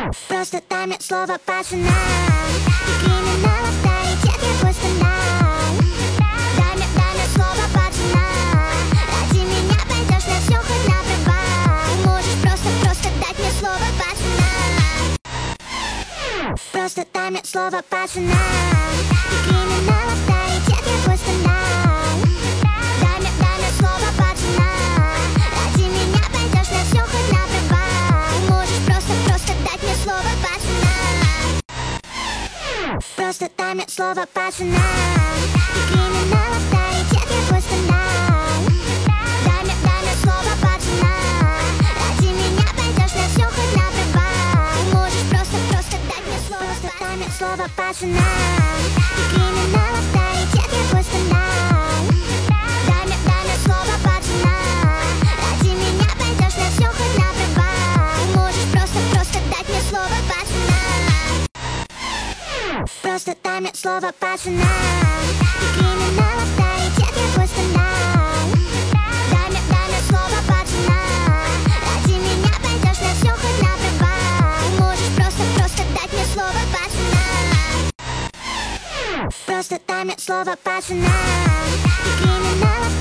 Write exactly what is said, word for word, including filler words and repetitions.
Просто таймит слово пацана. Ты криминал, авторитет, я твой скандал. Дай мне, дай мне слово пацана. Ради меня пойдешь на все, хоть на пробал. Можешь просто, просто дать мне слово пацана. Просто таймит слово пацана. Ты криминал, авторитет, я твой скандал. Дай мне, дай мне слово пацана. Ради меня пойдешь на все, хоть на пробал. Можешь просто, просто дать мне слово пацана. Просто таймит слово пацана. Ты криминал, авторитет, я твой скандал. Дай мне, дай мне слово пацана. Ради меня пойдешь на все, хоть на пробал. Можешь просто, просто дать мне слово. Просто таймит слово пацана. Ты криминал, авторитет, я твой скандал. Дай мне, дай мне слово пацана. Ради меня пойдешь на все, хоть на пробал. Можешь просто, просто дать мне слово пацана. Просто таймит слово пацана. Ты криминал, авторитет, я твой скандал. Дай мне, дай мне слово пацана. Ради меня пойдешь на все, хоть на пробал. Можешь просто, просто дать мне слово пацана. Просто таймит слово пацана. Ты криминал,